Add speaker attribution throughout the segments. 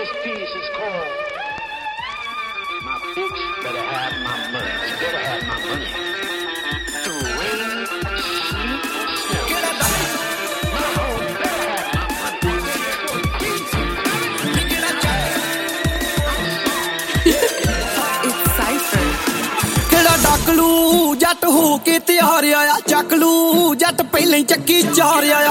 Speaker 1: This piece is called My Bitch Better Have My Money. She better have my money. Through rain, sleet, or snow. Get up, my hoe better have my money.
Speaker 2: It's Cypher.
Speaker 3: ਕਿਹੜਾ ਡਾਕਲੂ ਜੱਟ ਹੋ ਕੇ ਤਿਆਰ ਆਇਆ ਚੱਕ ਲੂ ਜੱਟ ਪਹਿਲਾਂ ਹੀ ਚੱਕੀ ਚਾਰ ਆਇਆ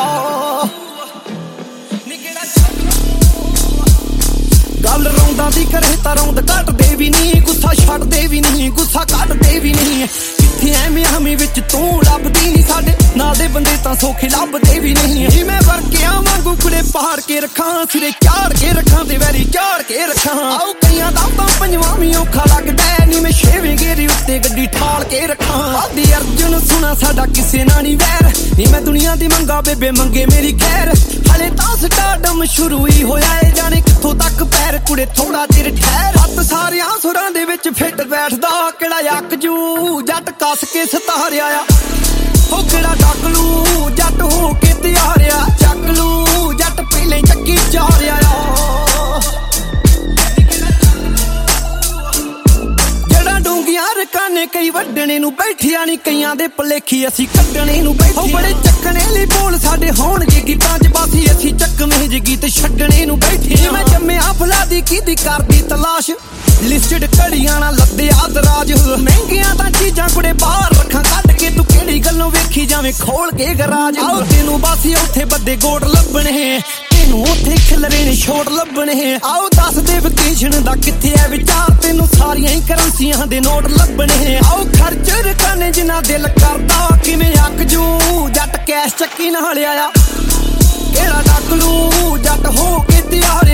Speaker 3: ਗੱਲ ਰੌਂਦਾਂ ਦੀ ਕਰੇ ਤਾਂ ਰੌਂਦ ਘਟਦੇ ਵੀ ਨਹੀਂ ਗੁੱਸਾ ਛੱਡਦੇ ਵੀ ਨਹੀਂ ਗੁੱਸਾ ਕੱਢਦੇ ਵੀ ਨਹੀਂ ਕਿੱਥੇ ਐਵੇਂ ਹਮੀ ਵਿੱਚ ਤੂੰ ਲੱਭਦੀ ਨਹੀਂ ਸਾਡੇ ਨਾਲ ਦੇ ਬੰਦੇ ਤਾਂ ਸੌਖੇ ਲੱਭਦੇ ਵੀ ਨਹੀਂ ਜਿਵੇਂ ਵਰਕਿਆਂ ਵਾਂਗੂ ਕੁੜੇ ਪਹਾੜ ਕੇ ਰੱਖਾਂ ਸਿਰੇ ਝਾੜ ਕੇ ਰੱਖਾਂ ਤੇ ਵੈਰੀ ਝਾੜ ਕੇ ਰੱਖਾਂ ਆਓ ਕਈਆਂ ਦਾ ਤਾਂ ਪੰਜਵਾਂ ਵੀ ਔਖਾ ਲੱਗਦਾ ਨੀ ਮੈਂ ਛੇਵੇਂ ਗੇਰੇ ਉੱਤੇ ਗੱਡੀ ਠਾਲ ਕੇ ਰੱਖਾਂ ਆਦੀ ਅਰਜੁਨ ਸੁਣਾ ਸਾਡਾ ਕਿਸੇ ਨਾਲ ਨਹੀਂ ਵੈਰ ਨੀ ਮੈਂ ਦੁਨੀਆ ਦੀ ਮੰਗਾ ਬੇਬੇ ਮੰਗੇ ਮੇਰੀ ਖੈਰ ਹਲੇ ਤਾਂ ਸਟਾਰਡਮ ਸ਼ੁਰੂ ਹੀ ਹੋਇਆ ਏ ਜਾਣੇ ਕਿੱਥੋਂ ਤੱਕ ਪੈਰ ਕੁੜੇ ਥੋੜਾ ਚਿਰ ਠਹਿਰ ਹੱਥ ਸਾਰਿਆਂ ਸੁਰਾਂ ਦੇ ਵਿੱਚ ਫਿੱਟ ਬੈਠਦਾ ਕਿਹੜਾ ਅੱਕ ਜੂ ਜੱਟ ਕੱਸ ਕੇ ਸਤਾਰਿਆ ਆ ਉਹ ਕਿਹੜਾ ਡਾਕਲੂ ਜੱਟ ਹੋ ਕੇ ਤਿਆਰਿਆ ਚੱਕ ਲੂ ਜੱਟ ਪਹਿਲਾਂ ਹੀ ਚੱਕੀ ਚਾਰਿਆ ਆ ਜਿਹੜਾ ਡੂੰਗੀਆਂ ਰਕਾਨੇ ਕਈ ਵੱਢਣੇ ਨੂੰ ਬੈਠਿਆ ਨਹੀਂ ਕਈਆਂ ਦੇ ਭਲੇਖੀ ਅਸੀਂ ਕੱਢਣੇ ਨੂੰ ਬੈਠੇ ਉਹ ਬੜੇ ਚੱਕਣੇ ਲਈ ਬੋਲ ਸਾਡੇ ਹੋਣਗੇ ਗੀਤਾਂ 'ਚ ਬਾਸੀ ਅਸੀਂ ਚੱਕਵੇਂ ਜਿਹੇ ਗੀਤ ਛੱਡਣੇ ਨੂੰ ਬੈਠੇ ਮੈਂ ਜੰਮਿਆ ਫੁਲਾਦੀ ਕਿਹਦੀ ਕਰਦੀ ਤਲਾਸ਼ ਲਿਸਟਡ ਘੜੀਆਂ ਨਾਲ ਲੱਦਿਆ ਦਰਾਜ ਮਹਿੰਗੀਆਂ ਤਾਂ ਚੀਜ਼ਾਂ ਕੁੜੇ ਬਾਹਰ ਰੱਖਾਂ ਕੱਢ ਕੇ ਤੂੰ ਕਿਹੜੀ ਗੱਲੋਂ ਵੇਖੀ ਜਾਵੇਂ ਖੋਲ ਕੇ ਗਰਾਜ ਆਓ ਤੈਨੂੰ ਬਾਸੀ ਉੱਥੇ ਬੱਦੇ ਗੋੜ ਲੱਭਣੇ ਤੈਨੂੰ ਉੱਥੇ ਖਿਲਰੇ ਨੇ ਛੋਟ ਲੱਭਣੇ ਆਓ ਦੱਸ ਦੇ ਵਕੇਸ਼ਨ ਦਾ ਕਿੱਥੇ ਐ ਵਿਚਾਰ ਤੈਨੂੰ ਸਾਰੀਆਂ ਹੀ ਕਰੰਸੀਆਂ ਦੇ ਨੋਟ ਲੱਭਣੇ ਆਓ ਖਰਚ ਰਕਾਨੇ ਜਿੰਨਾ ਦਿਲ ਕਰਦਾ ਕਿਵੇਂ ਅੱਕ ਜੂ ਜੱਟ ਕੈਸ਼ ਚੱਕੀ ਨਾਲ ਆਇਆ ਕਿਹੜਾ ਡਾਕਲੂ ਜੱਟ ਹੋ ਕੇ ਤਿਆਰ